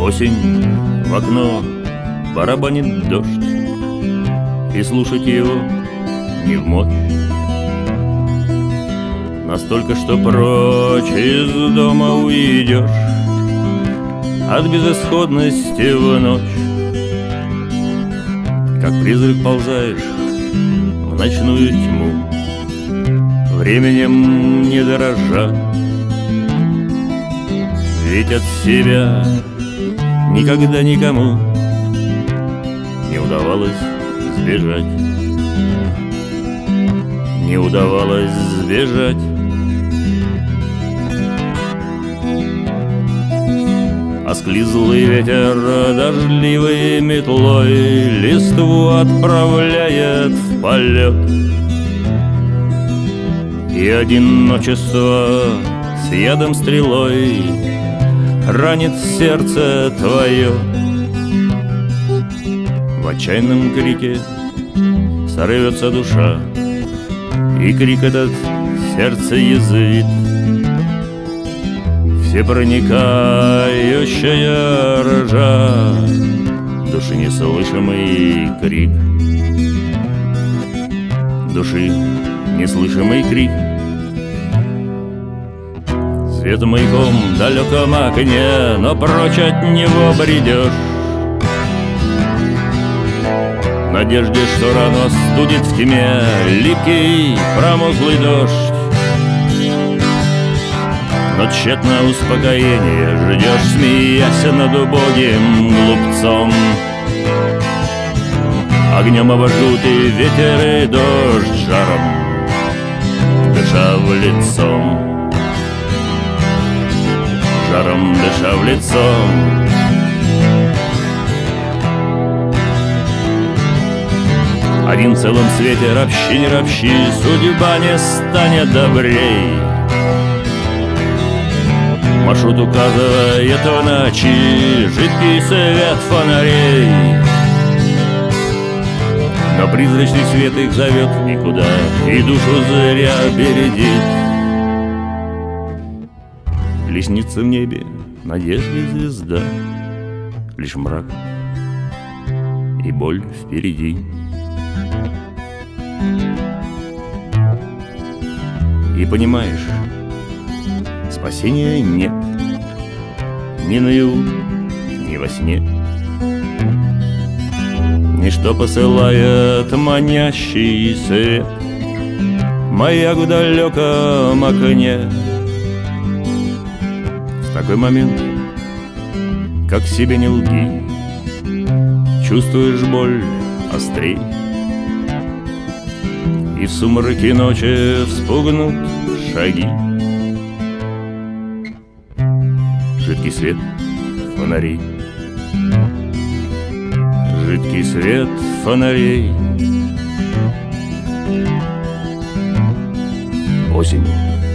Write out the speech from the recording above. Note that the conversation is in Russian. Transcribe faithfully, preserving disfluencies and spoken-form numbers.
Осень, в окно барабанит дождь, и слушать его не в мочь. Настолько, что прочь из дома уйдешь от безысходности в ночь. Как призрак ползаешь в ночную тьму, временем не дорожа. Ведь от себя никогда никому не удавалось сбежать. Не удавалось сбежать. Осклизлый ветер дождливой метлой листву отправляет в полет, и одиночество с ядом стрелой ранит сердце твое. В отчаянном крике сорвется душа, и крик этот сердце язвит. Всепроникающая ржа, души неслышимый крик, души неслышимый крик. Свет маяком в далеком окне, но прочь от него бредешь, в надежде, что рано студит в тьме липкий промозглый дождь. Но тщетно успокоение ждешь, смеясь над убогим глупцом. Огнем обожгут и ветер, и дождь жаром, дыша в лицо, жаром дыша в лицо. Один в целом свете ропщи, не ропщи, судьба не станет добрей. Маршрут указывает в ночи жидкий свет фонарей, но призрачный свет их зовет в никуда и душу зря бередит. Лестница в небе, надежды звезда, лишь мрак и боль впереди. И понимаешь, спасения нет ни наяву, ни во сне. Ничто посылает манящий свет, маяк в далеком окне. В такой момент, как себе не лги, чувствуешь боль острей, и в сумраке ночи вспугнут шаги. Жидкий свет фонарей, жидкий свет фонарей. Осенью